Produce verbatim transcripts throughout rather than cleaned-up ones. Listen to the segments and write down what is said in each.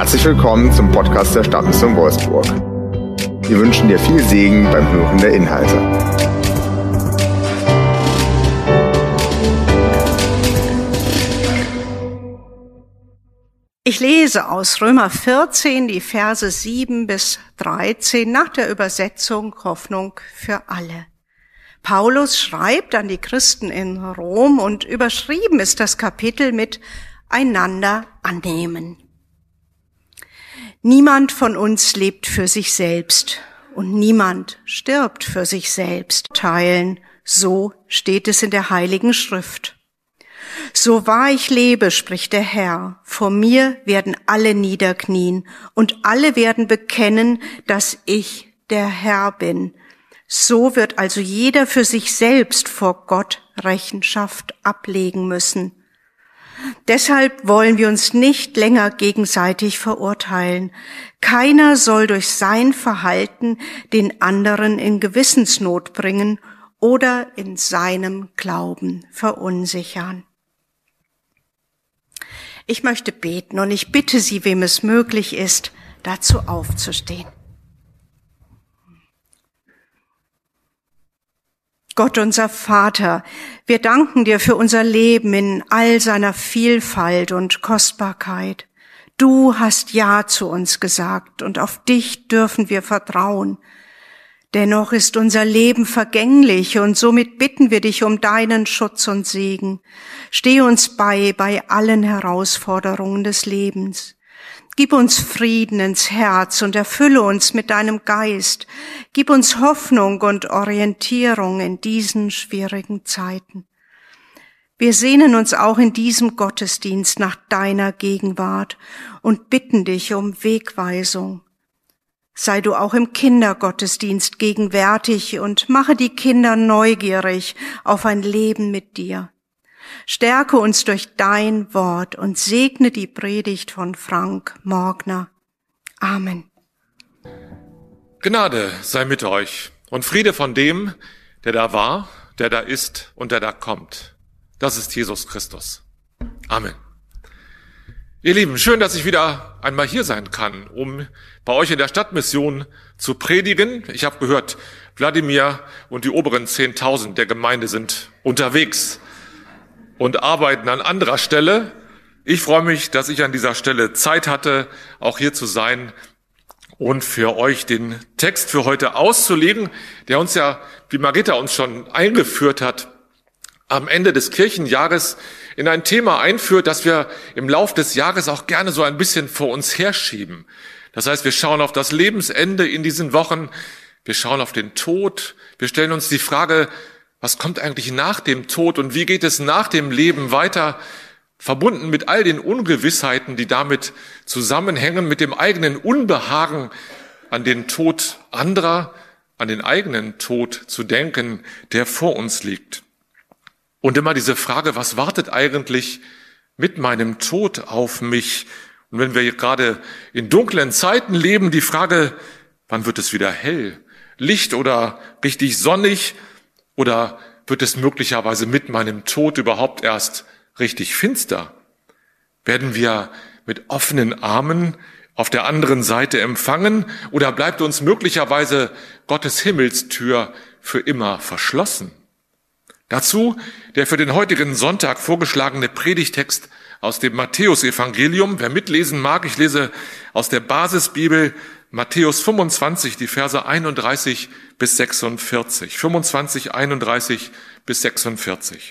Herzlich willkommen zum Podcast der Stadtmission Wolfsburg. Wir wünschen dir viel Segen beim Hören der Inhalte. Ich lese aus Römer vierzehn die Verse sieben bis dreizehn nach der Übersetzung Hoffnung für alle. Paulus schreibt an die Christen in Rom und überschrieben ist das Kapitel mit Einander annehmen. Niemand von uns lebt für sich selbst und niemand stirbt für sich selbst. Teilen, so steht es in der Heiligen Schrift. So wahr ich lebe, spricht der Herr, vor mir werden alle niederknien und alle werden bekennen, dass ich der Herr bin. So wird also jeder für sich selbst vor Gott Rechenschaft ablegen müssen. Deshalb wollen wir uns nicht länger gegenseitig verurteilen. Keiner soll durch sein Verhalten den anderen in Gewissensnot bringen oder in seinem Glauben verunsichern. Ich möchte beten und ich bitte Sie, wem es möglich ist, dazu aufzustehen. Gott, unser Vater, wir danken dir für unser Leben in all seiner Vielfalt und Kostbarkeit. Du hast Ja zu uns gesagt und auf dich dürfen wir vertrauen. Dennoch ist unser Leben vergänglich und somit bitten wir dich um deinen Schutz und Segen. Steh uns bei, bei allen Herausforderungen des Lebens. Gib uns Frieden ins Herz und erfülle uns mit deinem Geist. Gib uns Hoffnung und Orientierung in diesen schwierigen Zeiten. Wir sehnen uns auch in diesem Gottesdienst nach deiner Gegenwart und bitten dich um Wegweisung. Sei du auch im Kindergottesdienst gegenwärtig und mache die Kinder neugierig auf ein Leben mit dir. Stärke uns durch dein Wort und segne die Predigt von Frank Morgner. Amen. Gnade sei mit euch und Friede von dem, der da war, der da ist und der da kommt. Das ist Jesus Christus. Amen. Ihr Lieben, schön, dass ich wieder einmal hier sein kann, um bei euch in der Stadtmission zu predigen. Ich habe gehört, Wladimir und die oberen zehntausend der Gemeinde sind unterwegs und arbeiten an anderer Stelle. Ich freue mich, dass ich an dieser Stelle Zeit hatte, auch hier zu sein und für euch den Text für heute auszulegen, der uns ja, wie Margita uns schon eingeführt hat, am Ende des Kirchenjahres in ein Thema einführt, das wir im Lauf des Jahres auch gerne so ein bisschen vor uns herschieben. Das heißt, wir schauen auf das Lebensende in diesen Wochen, wir schauen auf den Tod, wir stellen uns die Frage, was kommt eigentlich nach dem Tod und wie geht es nach dem Leben weiter, verbunden mit all den Ungewissheiten, die damit zusammenhängen, mit dem eigenen Unbehagen an den Tod anderer, an den eigenen Tod zu denken, der vor uns liegt. Und immer diese Frage, was wartet eigentlich mit meinem Tod auf mich? Und wenn wir gerade in dunklen Zeiten leben, die Frage, wann wird es wieder hell? Licht oder richtig sonnig? Oder wird es möglicherweise mit meinem Tod überhaupt erst richtig finster? Werden wir mit offenen Armen auf der anderen Seite empfangen? Oder bleibt uns möglicherweise Gottes Himmelstür für immer verschlossen? Dazu der für den heutigen Sonntag vorgeschlagene Predigtext aus dem Matthäusevangelium. Wer mitlesen mag, ich lese aus der Basisbibel Matthäus fünfundzwanzig, die Verse einunddreißig bis sechsundvierzig. fünfundzwanzig, einunddreißig bis sechsundvierzig.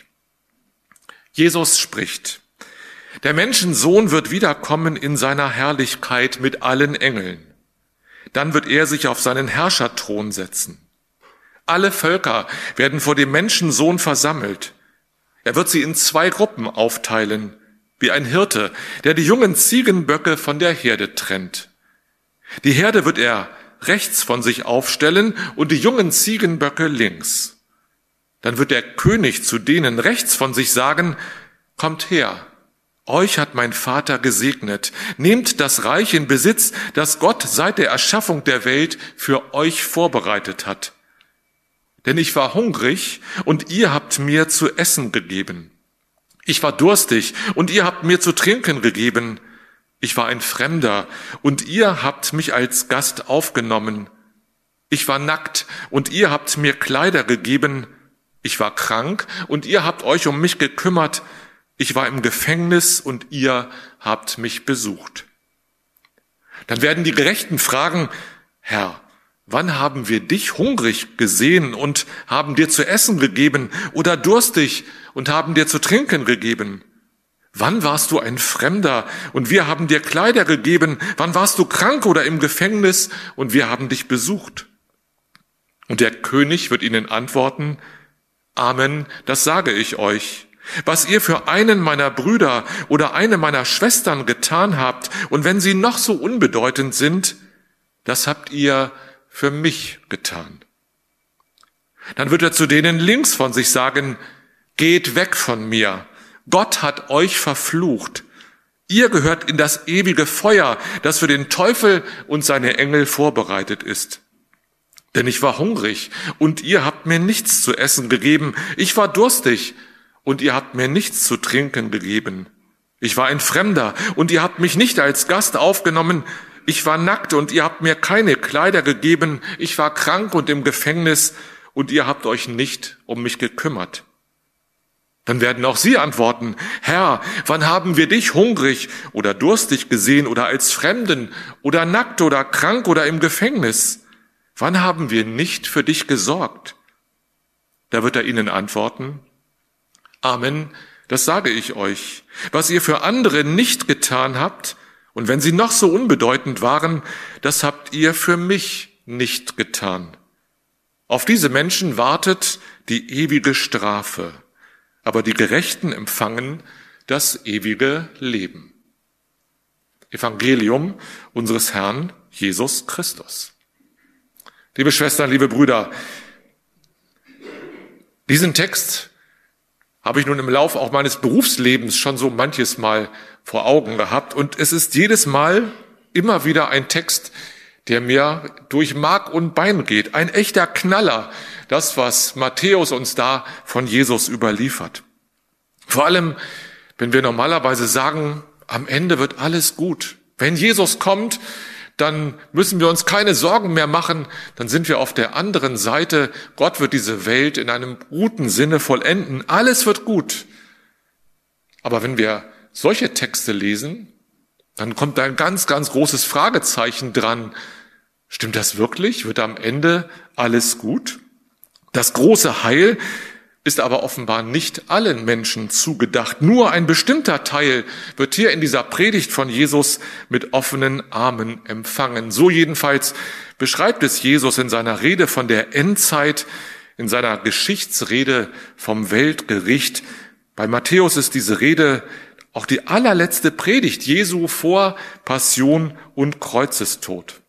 Jesus spricht: Der Menschensohn wird wiederkommen in seiner Herrlichkeit mit allen Engeln. Dann wird er sich auf seinen Herrscherthron setzen. Alle Völker werden vor dem Menschensohn versammelt. Er wird sie in zwei Gruppen aufteilen, wie ein Hirte, der die jungen Ziegenböcke von der Herde trennt. Die Herde wird er rechts von sich aufstellen und die jungen Ziegenböcke links. Dann wird der König zu denen rechts von sich sagen: Kommt her, euch hat mein Vater gesegnet. Nehmt das Reich in Besitz, das Gott seit der Erschaffung der Welt für euch vorbereitet hat. Denn ich war hungrig und ihr habt mir zu essen gegeben. Ich war durstig und ihr habt mir zu trinken gegeben. Ich war ein Fremder und ihr habt mich als Gast aufgenommen. Ich war nackt und ihr habt mir Kleider gegeben. Ich war krank und ihr habt euch um mich gekümmert. Ich war im Gefängnis und ihr habt mich besucht. Dann werden die Gerechten fragen, Herr, wann haben wir dich hungrig gesehen und haben dir zu essen gegeben oder durstig und haben dir zu trinken gegeben? Wann warst du ein Fremder und wir haben dir Kleider gegeben? Wann warst du krank oder im Gefängnis und wir haben dich besucht? Und der König wird ihnen antworten, Amen, das sage ich euch. Was ihr für einen meiner Brüder oder eine meiner Schwestern getan habt, und wenn sie noch so unbedeutend sind, das habt ihr für mich getan. Dann wird er zu denen links von sich sagen, geht weg von mir. Gott hat euch verflucht. Ihr gehört in das ewige Feuer, das für den Teufel und seine Engel vorbereitet ist. Denn ich war hungrig und ihr habt mir nichts zu essen gegeben. Ich war durstig und ihr habt mir nichts zu trinken gegeben. Ich war ein Fremder und ihr habt mich nicht als Gast aufgenommen. Ich war nackt und ihr habt mir keine Kleider gegeben. Ich war krank und im Gefängnis und ihr habt euch nicht um mich gekümmert. Dann werden auch sie antworten, Herr, wann haben wir dich hungrig oder durstig gesehen oder als Fremden oder nackt oder krank oder im Gefängnis? Wann haben wir nicht für dich gesorgt? Da wird er ihnen antworten, Amen, das sage ich euch. Was ihr für andere nicht getan habt, und wenn sie noch so unbedeutend waren, das habt ihr für mich nicht getan. Auf diese Menschen wartet die ewige Strafe. Aber die Gerechten empfangen das ewige Leben. Evangelium unseres Herrn Jesus Christus. Liebe Schwestern, liebe Brüder, diesen Text habe ich nun im Laufe auch meines Berufslebens schon so manches Mal vor Augen gehabt. Und es ist jedes Mal immer wieder ein Text, der mir durch Mark und Bein geht. Ein echter Knaller, das, was Matthäus uns da von Jesus überliefert. Vor allem, wenn wir normalerweise sagen, am Ende wird alles gut. Wenn Jesus kommt, dann müssen wir uns keine Sorgen mehr machen, dann sind wir auf der anderen Seite. Gott wird diese Welt in einem guten Sinne vollenden. Alles wird gut. Aber wenn wir solche Texte lesen, dann kommt da ein ganz, ganz großes Fragezeichen dran. Stimmt das wirklich? Wird am Ende alles gut? Das große Heil ist aber offenbar nicht allen Menschen zugedacht. Nur ein bestimmter Teil wird hier in dieser Predigt von Jesus mit offenen Armen empfangen. So jedenfalls beschreibt es Jesus in seiner Rede von der Endzeit, in seiner Geschichtsrede vom Weltgericht. Bei Matthäus ist diese Rede auch die allerletzte Predigt Jesu vor Passion und Kreuzestod.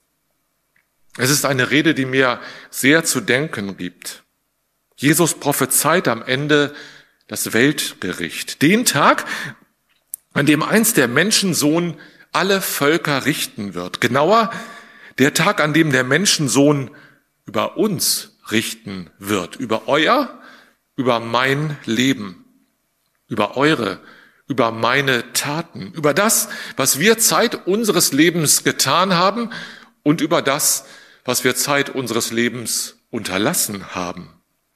Es ist eine Rede, die mir sehr zu denken gibt. Jesus prophezeit am Ende das Weltgericht, den Tag, an dem einst der Menschensohn alle Völker richten wird. Genauer, der Tag, an dem der Menschensohn über uns richten wird, über euer, über mein Leben, über eure, über meine Taten, über das, was wir Zeit unseres Lebens getan haben und über das, was wir Zeit unseres Lebens unterlassen haben.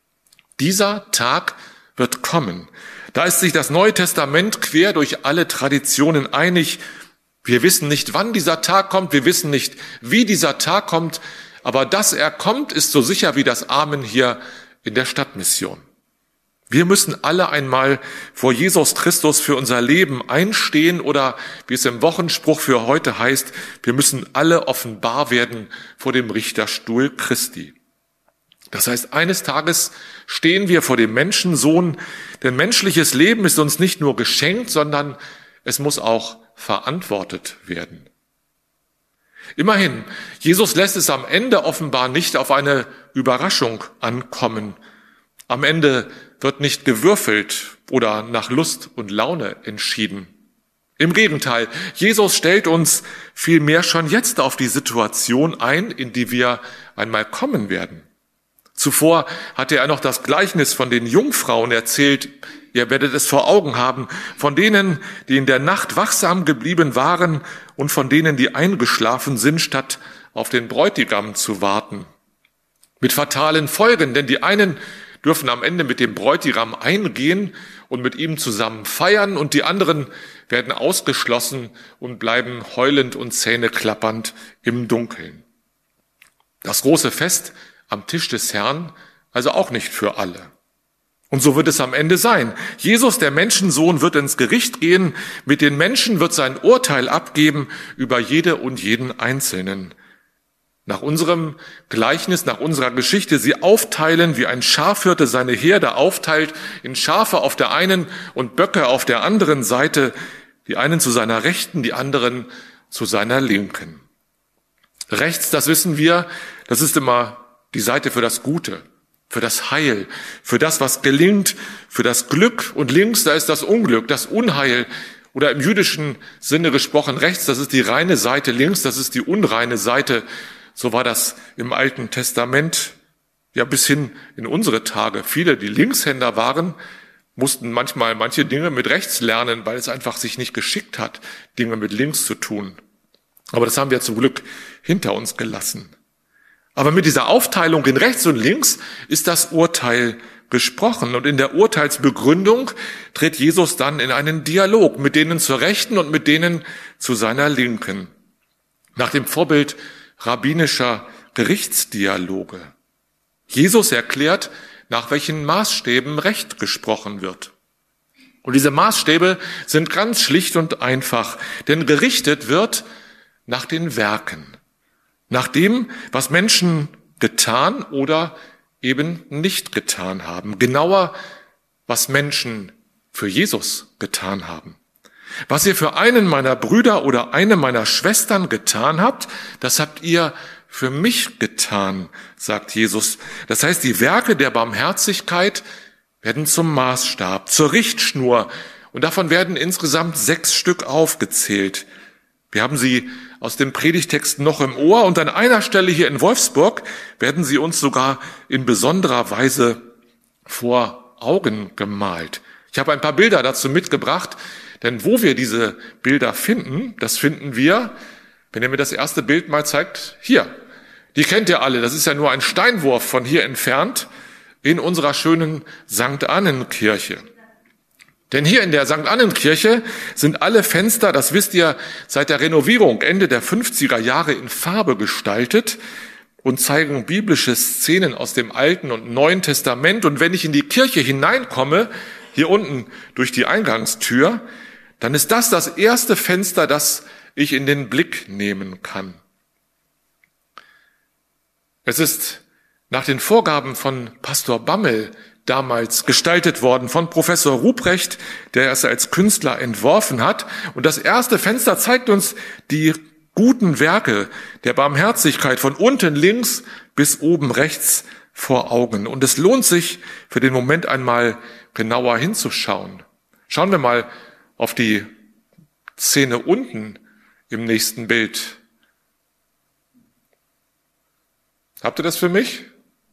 Dieser Tag wird kommen. Da ist sich das Neue Testament quer durch alle Traditionen einig. Wir wissen nicht, wann dieser Tag kommt, wir wissen nicht, wie dieser Tag kommt, aber dass er kommt, ist so sicher wie das Amen hier in der Stadtmission. Wir müssen alle einmal vor Jesus Christus für unser Leben einstehen oder, wie es im Wochenspruch für heute heißt, wir müssen alle offenbar werden vor dem Richterstuhl Christi. Das heißt, eines Tages stehen wir vor dem Menschensohn, denn menschliches Leben ist uns nicht nur geschenkt, sondern es muss auch verantwortet werden. Immerhin, Jesus lässt es am Ende offenbar nicht auf eine Überraschung ankommen. Am Ende wird nicht gewürfelt oder nach Lust und Laune entschieden. Im Gegenteil, Jesus stellt uns vielmehr schon jetzt auf die Situation ein, in die wir einmal kommen werden. Zuvor hatte er noch das Gleichnis von den Jungfrauen erzählt. ihr werdet es vor Augen haben, von denen, die in der Nacht wachsam geblieben waren und von denen, die eingeschlafen sind, statt auf den Bräutigam zu warten. Mit fatalen Folgen, denn die einen dürfen am Ende mit dem Bräutigam eingehen und mit ihm zusammen feiern und die anderen werden ausgeschlossen und bleiben heulend und zähneklappernd im Dunkeln. Das große Fest am Tisch des Herrn, also auch nicht für alle. Und so wird es am Ende sein. Jesus, der Menschensohn, wird ins Gericht gehen, mit den Menschen wird sein Urteil abgeben über jede und jeden Einzelnen. Nach unserem Gleichnis, nach unserer Geschichte, sie aufteilen, wie ein Schafhirte seine Herde aufteilt, in Schafe auf der einen und Böcke auf der anderen Seite, die einen zu seiner Rechten, die anderen zu seiner Linken. Rechts, das wissen wir, das ist immer die Seite für das Gute, für das Heil, für das, was gelingt, für das Glück. Und links, da ist das Unglück, das Unheil. Oder im jüdischen Sinne gesprochen, rechts, das ist die reine Seite, links, das ist die unreine Seite. So war das im Alten Testament, ja bis hin in unsere Tage. Viele, die Linkshänder waren, mussten manchmal manche Dinge mit rechts lernen, weil es einfach sich nicht geschickt hat, Dinge mit links zu tun. Aber das haben wir zum Glück hinter uns gelassen. Aber mit dieser Aufteilung in rechts und links ist das Urteil gesprochen. Und in der Urteilsbegründung tritt Jesus dann in einen Dialog mit denen zur Rechten und mit denen zu seiner Linken. Nach dem Vorbild rabbinischer Gerichtsdialoge. Jesus erklärt, nach welchen Maßstäben Recht gesprochen wird. Und diese Maßstäbe sind ganz schlicht und einfach, denn gerichtet wird nach den Werken, nach dem, was Menschen getan oder eben nicht getan haben. Genauer, was Menschen für Jesus getan haben. Was ihr für einen meiner Brüder oder eine meiner Schwestern getan habt, das habt ihr für mich getan, sagt Jesus. Das heißt, die Werke der Barmherzigkeit werden zum Maßstab, zur Richtschnur. Und davon werden insgesamt sechs Stück aufgezählt. Wir haben sie aus dem Predigtext noch im Ohr und an einer Stelle hier in Wolfsburg werden sie uns sogar in besonderer Weise vor Augen gemalt. Ich habe ein paar Bilder dazu mitgebracht, denn wo wir diese Bilder finden, das finden wir, wenn ihr mir das erste Bild mal zeigt, hier. Die kennt ihr alle, das ist ja nur ein Steinwurf von hier entfernt in unserer schönen Sankt Annenkirche. Denn hier in der Sankt Annenkirche sind alle Fenster, das wisst ihr, seit der Renovierung Ende der fünfziger Jahre in Farbe gestaltet und zeigen biblische Szenen aus dem Alten und Neuen Testament. Und wenn ich in die Kirche hineinkomme, hier unten durch die Eingangstür, dann ist das das erste Fenster, das ich in den Blick nehmen kann. Es ist nach den Vorgaben von Pastor Bammel damals gestaltet worden, von Professor Ruprecht, der es als Künstler entworfen hat. Und das erste Fenster zeigt uns die guten Werke der Barmherzigkeit von unten links bis oben rechts vor Augen. Und es lohnt sich, für den Moment einmal genauer hinzuschauen. Schauen wir mal auf die Szene unten im nächsten Bild. Habt ihr das für mich?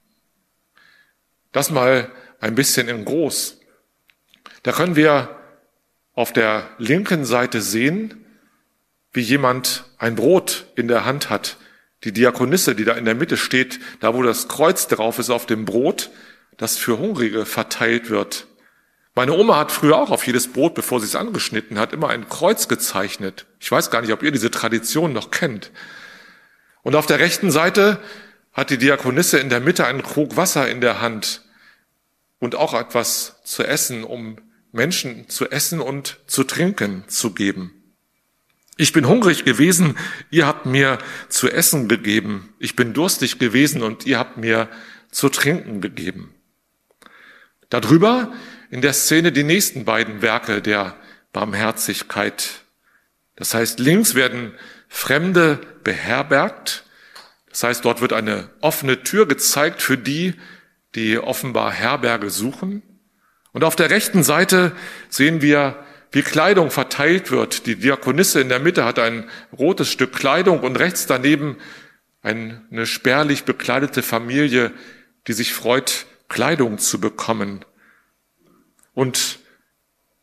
Das mal ein bisschen in groß. Da können wir auf der linken Seite sehen, wie jemand ein Brot in der Hand hat. Die Diakonisse, die da in der Mitte steht, da wo das Kreuz drauf ist auf dem Brot, das für Hungrige verteilt wird. Meine Oma hat früher auch auf jedes Brot, bevor sie es angeschnitten hat, immer ein Kreuz gezeichnet. Ich weiß gar nicht, ob ihr diese Tradition noch kennt. Und auf der rechten Seite hat die Diakonisse in der Mitte einen Krug Wasser in der Hand und auch etwas zu essen, um Menschen zu essen und zu trinken zu geben. Ich bin hungrig gewesen, ihr habt mir zu essen gegeben. Ich bin durstig gewesen und ihr habt mir zu trinken gegeben. Darüber in der Szene die nächsten beiden Werke der Barmherzigkeit. Das heißt, links werden Fremde beherbergt. Das heißt, dort wird eine offene Tür gezeigt für die, die offenbar Herberge suchen. Und auf der rechten Seite sehen wir, wie Kleidung verteilt wird. Die Diakonisse in der Mitte hat ein rotes Stück Kleidung und rechts daneben eine spärlich bekleidete Familie, die sich freut, Kleidung zu bekommen. Und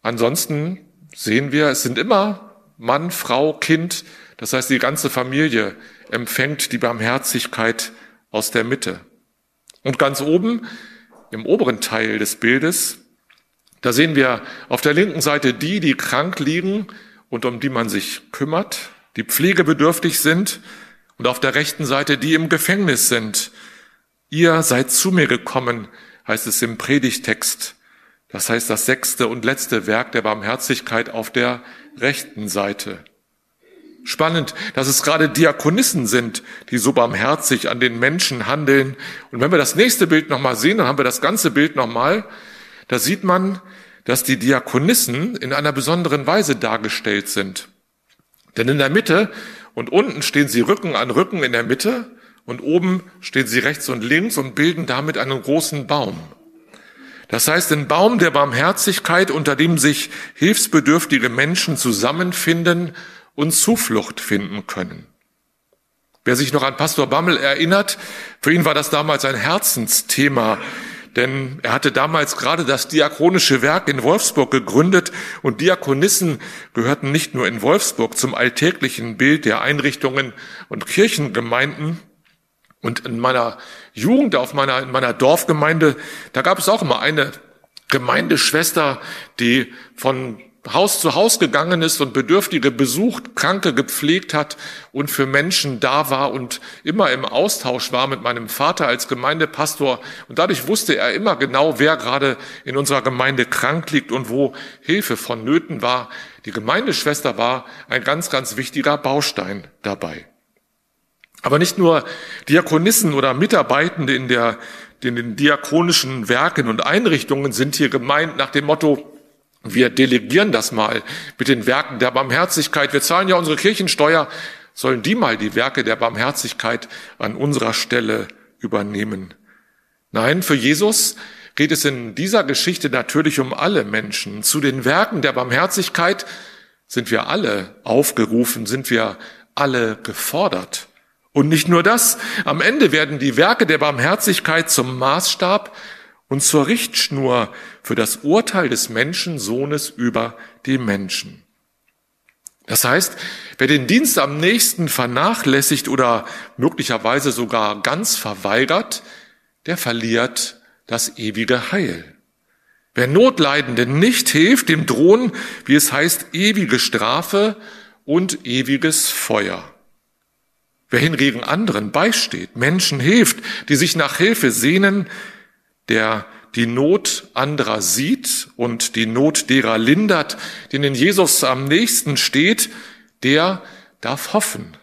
Ansonsten sehen wir, es sind immer Mann, Frau, Kind, das heißt, die ganze Familie empfängt die Barmherzigkeit aus der Mitte. Und ganz oben, im oberen Teil des Bildes, da sehen wir auf der linken Seite die, die krank liegen und um die man sich kümmert, die pflegebedürftig sind, und auf der rechten Seite die im Gefängnis sind. Ihr seid zu mir gekommen, heißt es im Predigtext. Das heißt, das sechste und letzte Werk der Barmherzigkeit auf der rechten Seite. Spannend, dass es gerade Diakonissen sind, die so barmherzig an den Menschen handeln. Und wenn wir das nächste Bild nochmal sehen, dann haben wir das ganze Bild nochmal. Da sieht man, dass die Diakonissen in einer besonderen Weise dargestellt sind. Denn in der Mitte und unten stehen sie Rücken an Rücken in der Mitte und oben stehen sie rechts und links und bilden damit einen großen Baum. Das heißt, ein Baum der Barmherzigkeit, unter dem sich hilfsbedürftige Menschen zusammenfinden und Zuflucht finden können. Wer sich noch an Pastor Bammel erinnert, für ihn war das damals ein Herzensthema, denn er hatte damals gerade das diakonische Werk in Wolfsburg gegründet und Diakonissen gehörten nicht nur in Wolfsburg zum alltäglichen Bild der Einrichtungen und Kirchengemeinden. Und in meiner Jugend, auf meiner, in meiner Dorfgemeinde, da gab es auch immer eine Gemeindeschwester, die von Haus zu Haus gegangen ist und Bedürftige besucht, Kranke gepflegt hat und für Menschen da war und immer im Austausch war mit meinem Vater als Gemeindepastor. Und dadurch wusste er immer genau, wer gerade in unserer Gemeinde krank liegt und wo Hilfe vonnöten war. Die Gemeindeschwester war ein ganz, ganz wichtiger Baustein dabei. Aber nicht nur Diakonissen oder Mitarbeitende in, der, in den diakonischen Werken und Einrichtungen sind hier gemeint nach dem Motto, wir delegieren das mal mit den Werken der Barmherzigkeit. Wir zahlen ja unsere Kirchensteuer, sollen die mal die Werke der Barmherzigkeit an unserer Stelle übernehmen. Nein, für Jesus geht es in dieser Geschichte natürlich um alle Menschen. Zu den Werken der Barmherzigkeit sind wir alle aufgerufen, sind wir alle gefordert. Und nicht nur das, am Ende werden die Werke der Barmherzigkeit zum Maßstab und zur Richtschnur für das Urteil des Menschensohnes über die Menschen. Das heißt, wer den Dienst am Nächsten vernachlässigt oder möglicherweise sogar ganz verweigert, der verliert das ewige Heil. Wer Notleidenden nicht hilft, dem drohen, wie es heißt, ewige Strafe und ewiges Feuer. Wer hingegen anderen beisteht, Menschen hilft, die sich nach Hilfe sehnen, der die Not anderer sieht und die Not derer lindert, denen Jesus am nächsten steht, der darf hoffen.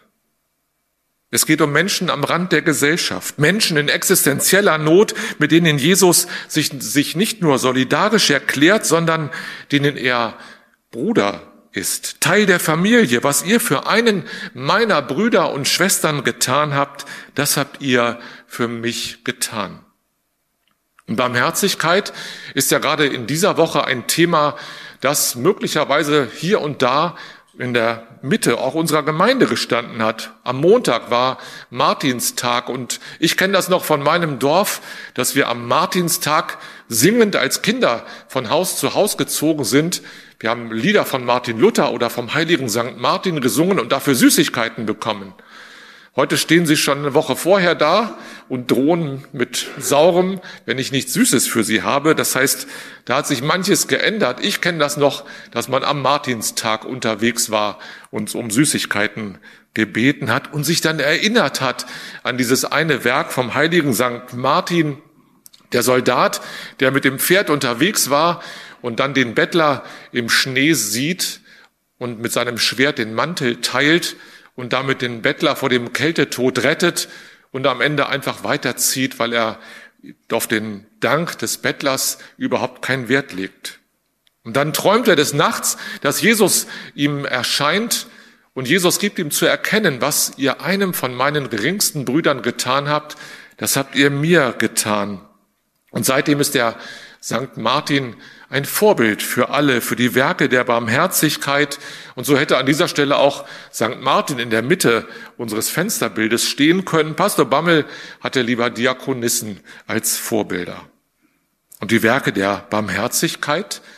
Es geht um Menschen am Rand der Gesellschaft, Menschen in existenzieller Not, mit denen Jesus sich, sich nicht nur solidarisch erklärt, sondern denen er Bruder ist, Teil der Familie. Was ihr für einen meiner Brüder und Schwestern getan habt, das habt ihr für mich getan. Und Barmherzigkeit ist ja gerade in dieser Woche ein Thema, das möglicherweise hier und da in der Mitte auch unserer Gemeinde gestanden hat. Am Montag war Martinstag und ich kenne das noch von meinem Dorf, dass wir am Martinstag singend als Kinder von Haus zu Haus gezogen sind. Wir haben Lieder von Martin Luther oder vom heiligen Sankt Martin gesungen und dafür Süßigkeiten bekommen. Heute stehen sie schon eine Woche vorher da und drohen mit Saurem, wenn ich nichts Süßes für sie habe. Das heißt, da hat sich manches geändert. Ich kenne das noch, dass man am Martinstag unterwegs war und um Süßigkeiten gebeten hat und sich dann erinnert hat an dieses eine Werk vom heiligen Sankt Martin, der Soldat, der mit dem Pferd unterwegs war und dann den Bettler im Schnee sieht und mit seinem Schwert den Mantel teilt und damit den Bettler vor dem Kältetod rettet und am Ende einfach weiterzieht, weil er auf den Dank des Bettlers überhaupt keinen Wert legt. Und dann träumt er des Nachts, dass Jesus ihm erscheint und Jesus gibt ihm zu erkennen, was ihr einem von meinen geringsten Brüdern getan habt, das habt ihr mir getan. Und seitdem ist der Sankt Martin ein Vorbild für alle, für die Werke der Barmherzigkeit. Und so hätte an dieser Stelle auch Sankt Martin in der Mitte unseres Fensterbildes stehen können. Pastor Bammel hatte lieber Diakonissen als Vorbilder. Und die Werke der Barmherzigkeit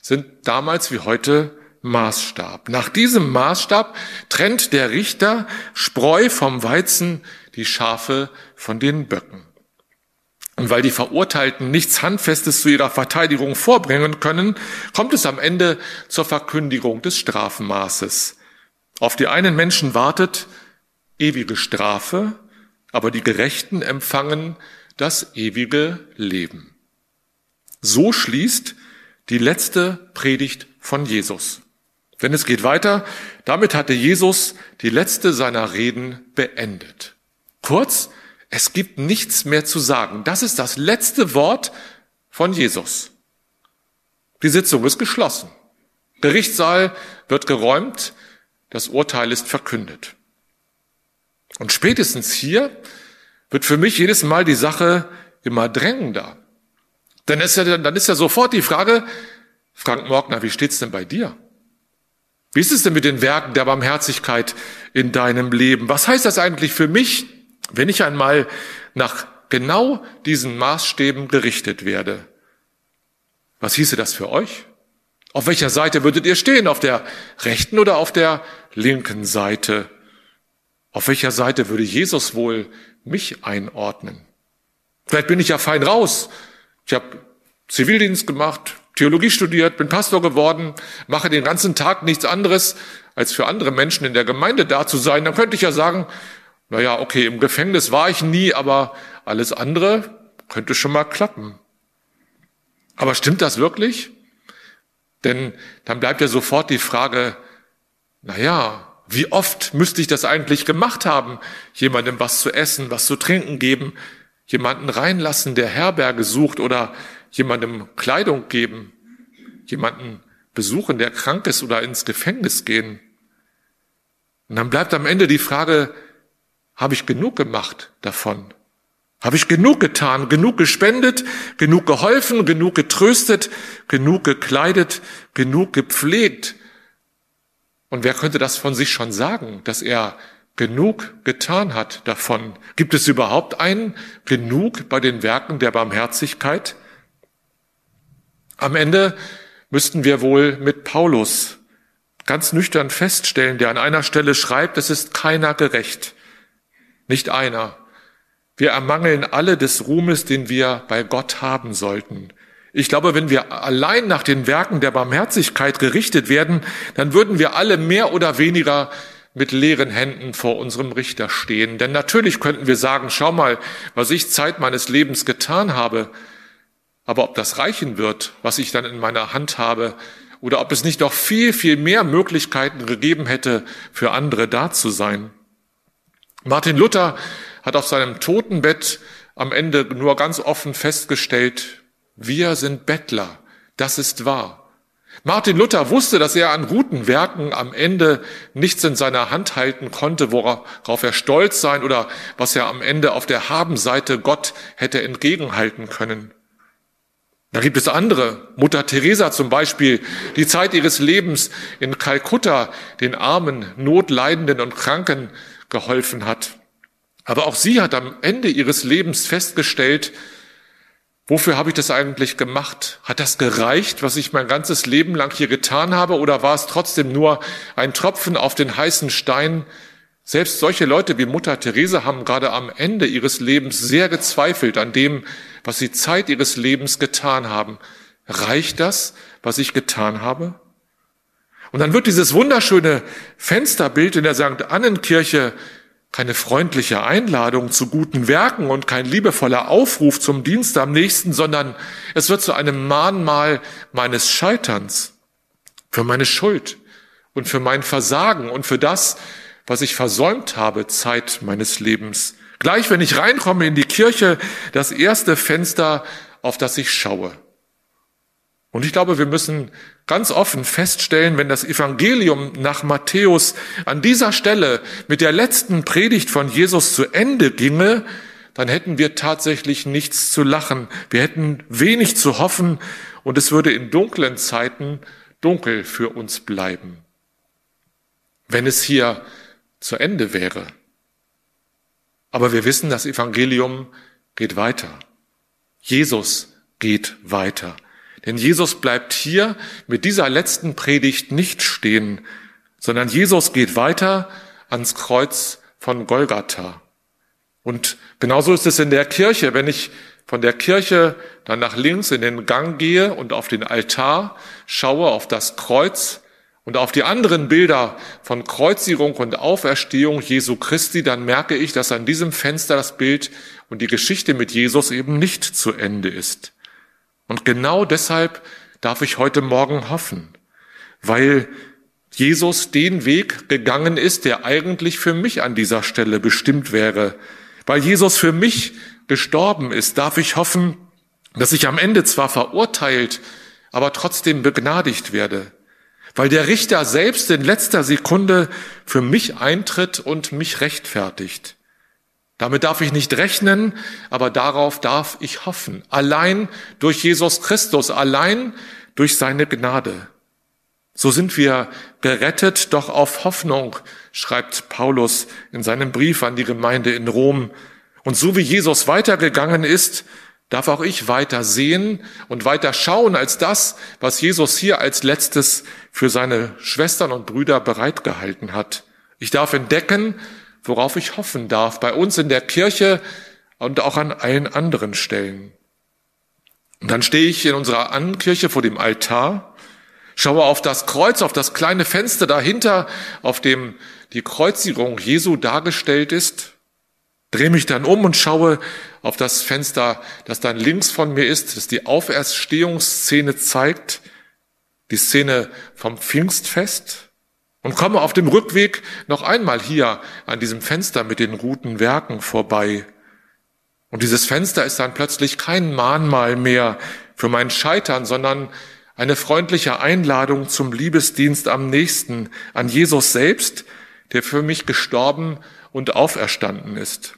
sind damals wie heute Maßstab. Nach diesem Maßstab trennt der Richter Spreu vom Weizen, die Schafe von den Böcken. Und weil die Verurteilten nichts Handfestes zu ihrer Verteidigung vorbringen können, kommt es am Ende zur Verkündigung des Strafmaßes. Auf die einen Menschen wartet ewige Strafe, aber die Gerechten empfangen das ewige Leben. So schließt die letzte Predigt von Jesus. Denn es geht weiter, damit hatte Jesus die letzte seiner Reden beendet. Kurz, es gibt nichts mehr zu sagen. Das ist das letzte Wort von Jesus. Die Sitzung ist geschlossen. Gerichtssaal wird geräumt, das Urteil ist verkündet. Und spätestens hier wird für mich jedes Mal die Sache immer drängender. Denn ist ja, dann ist ja sofort die Frage, Frank Morgner, wie steht's denn bei dir? Wie ist es denn mit den Werken der Barmherzigkeit in deinem Leben? Was heißt das eigentlich für mich, wenn ich einmal nach genau diesen Maßstäben gerichtet werde? Was hieße das für euch? Auf welcher Seite würdet ihr stehen? Auf der rechten oder auf der linken Seite? Auf welcher Seite würde Jesus wohl mich einordnen? Vielleicht bin ich ja fein raus. Ich habe Zivildienst gemacht, Theologie studiert, bin Pastor geworden, mache den ganzen Tag nichts anderes, als für andere Menschen in der Gemeinde da zu sein. Dann könnte ich ja sagen, naja, okay, im Gefängnis war ich nie, aber alles andere könnte schon mal klappen. Aber stimmt das wirklich? Denn dann bleibt ja sofort die Frage, naja, wie oft müsste ich das eigentlich gemacht haben? Jemandem was zu essen, was zu trinken geben, jemanden reinlassen, der Herberge sucht oder jemandem Kleidung geben, jemanden besuchen, der krank ist oder ins Gefängnis gehen. Und dann bleibt am Ende die Frage, habe ich genug gemacht davon? Habe ich genug getan, genug gespendet, genug geholfen, genug getröstet, genug gekleidet, genug gepflegt? Und wer könnte das von sich schon sagen, dass er genug getan hat davon? Gibt es überhaupt einen Genug bei den Werken der Barmherzigkeit? Am Ende müssten wir wohl mit Paulus ganz nüchtern feststellen, der an einer Stelle schreibt, es ist keiner gerecht, nicht einer. Wir ermangeln alle des Ruhmes, den wir bei Gott haben sollten. Ich glaube, wenn wir allein nach den Werken der Barmherzigkeit gerichtet werden, dann würden wir alle mehr oder weniger mit leeren Händen vor unserem Richter stehen. Denn natürlich könnten wir sagen, schau mal, was ich Zeit meines Lebens getan habe. Aber ob das reichen wird, was ich dann in meiner Hand habe, oder ob es nicht noch viel, viel mehr Möglichkeiten gegeben hätte, für andere da zu sein. Martin Luther hat auf seinem Totenbett am Ende nur ganz offen festgestellt, wir sind Bettler, das ist wahr. Martin Luther wusste, dass er an guten Werken am Ende nichts in seiner Hand halten konnte, worauf er stolz sein oder was er am Ende auf der Habenseite Gott hätte entgegenhalten können. Da gibt es andere, Mutter Teresa zum Beispiel, die Zeit ihres Lebens in Kalkutta den Armen, Notleidenden und Kranken geholfen hat. Aber auch sie hat am Ende ihres Lebens festgestellt, wofür habe ich das eigentlich gemacht? Hat das gereicht, was ich mein ganzes Leben lang hier getan habe, oder war es trotzdem nur ein Tropfen auf den heißen Stein? Selbst solche Leute wie Mutter Teresa haben gerade am Ende ihres Lebens sehr gezweifelt an dem, was sie Zeit ihres Lebens getan haben. Reicht das, was ich getan habe? Und dann wird dieses wunderschöne Fensterbild in der Sankt Annenkirche keine freundliche Einladung zu guten Werken und kein liebevoller Aufruf zum Dienst am nächsten, sondern es wird zu einem Mahnmal meines Scheiterns, für meine Schuld und für mein Versagen und für das, was ich versäumt habe, Zeit meines Lebens. Gleich, wenn ich reinkomme in die Kirche, das erste Fenster, auf das ich schaue. Und ich glaube, wir müssen ganz offen feststellen, wenn das Evangelium nach Matthäus an dieser Stelle mit der letzten Predigt von Jesus zu Ende ginge, dann hätten wir tatsächlich nichts zu lachen. Wir hätten wenig zu hoffen und es würde in dunklen Zeiten dunkel für uns bleiben, wenn es hier zu Ende wäre. Aber wir wissen, das Evangelium geht weiter. Jesus geht weiter. Denn Jesus bleibt hier mit dieser letzten Predigt nicht stehen, sondern Jesus geht weiter ans Kreuz von Golgatha. Und genauso ist es in der Kirche. Wenn ich von der Kirche dann nach links in den Gang gehe und auf den Altar schaue, auf das Kreuz und auf die anderen Bilder von Kreuzigung und Auferstehung Jesu Christi, dann merke ich, dass an diesem Fenster das Bild und die Geschichte mit Jesus eben nicht zu Ende ist. Und genau deshalb darf ich heute Morgen hoffen, weil Jesus den Weg gegangen ist, der eigentlich für mich an dieser Stelle bestimmt wäre. Weil Jesus für mich gestorben ist, darf ich hoffen, dass ich am Ende zwar verurteilt, aber trotzdem begnadigt werde. Weil der Richter selbst in letzter Sekunde für mich eintritt und mich rechtfertigt. Damit darf ich nicht rechnen, aber darauf darf ich hoffen. Allein durch Jesus Christus, allein durch seine Gnade. So sind wir gerettet, doch auf Hoffnung, schreibt Paulus in seinem Brief an die Gemeinde in Rom. Und so wie Jesus weitergegangen ist, darf auch ich weiter sehen und weiter schauen als das, was Jesus hier als letztes für seine Schwestern und Brüder bereitgehalten hat. Ich darf entdecken, worauf ich hoffen darf, bei uns in der Kirche und auch an allen anderen Stellen. Und dann stehe ich in unserer Annenkirche vor dem Altar, schaue auf das Kreuz, auf das kleine Fenster dahinter, auf dem die Kreuzigung Jesu dargestellt ist, drehe mich dann um und schaue auf das Fenster, das dann links von mir ist, das die Auferstehungsszene zeigt, die Szene vom Pfingstfest, und komme auf dem Rückweg noch einmal hier an diesem Fenster mit den guten Werken vorbei. Und dieses Fenster ist dann plötzlich kein Mahnmal mehr für mein Scheitern, sondern eine freundliche Einladung zum Liebesdienst am Nächsten, an Jesus selbst, der für mich gestorben und auferstanden ist.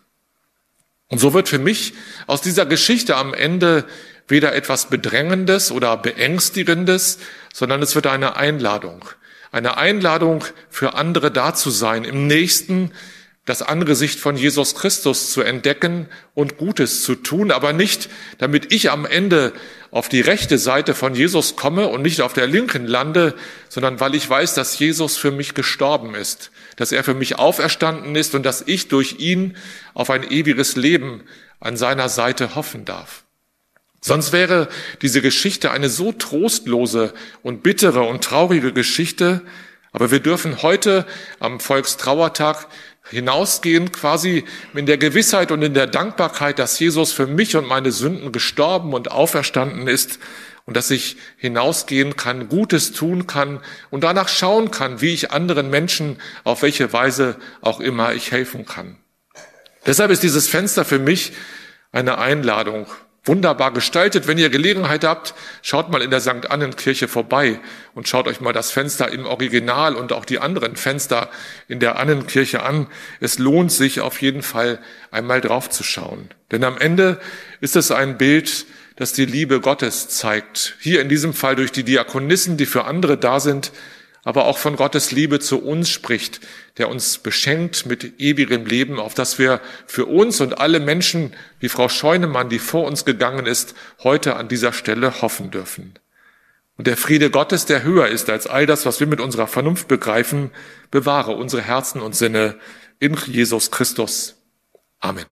Und so wird für mich aus dieser Geschichte am Ende weder etwas Bedrängendes oder Beängstigendes, sondern es wird eine Einladung. Eine Einladung für andere da zu sein, im Nächsten das Angesicht von Jesus Christus zu entdecken und Gutes zu tun, aber nicht, damit ich am Ende auf die rechte Seite von Jesus komme und nicht auf der linken lande, sondern weil ich weiß, dass Jesus für mich gestorben ist, dass er für mich auferstanden ist und dass ich durch ihn auf ein ewiges Leben an seiner Seite hoffen darf. Sonst wäre diese Geschichte eine so trostlose und bittere und traurige Geschichte, aber wir dürfen heute am Volkstrauertag hinausgehen, quasi in der Gewissheit und in der Dankbarkeit, dass Jesus für mich und meine Sünden gestorben und auferstanden ist und dass ich hinausgehen kann, Gutes tun kann und danach schauen kann, wie ich anderen Menschen, auf welche Weise auch immer ich helfen kann. Deshalb ist dieses Fenster für mich eine Einladung. Wunderbar gestaltet. Wenn ihr Gelegenheit habt, schaut mal in der Sankt Annenkirche vorbei und schaut euch mal das Fenster im Original und auch die anderen Fenster in der Annenkirche an. Es lohnt sich auf jeden Fall, einmal drauf zu schauen. Denn am Ende ist es ein Bild, das die Liebe Gottes zeigt. Hier in diesem Fall durch die Diakonissen, die für andere da sind, aber auch von Gottes Liebe zu uns spricht, der uns beschenkt mit ewigem Leben, auf das wir für uns und alle Menschen, wie Frau Scheunemann, die vor uns gegangen ist, heute an dieser Stelle hoffen dürfen. Und der Friede Gottes, der höher ist als all das, was wir mit unserer Vernunft begreifen, bewahre unsere Herzen und Sinne in Jesus Christus. Amen.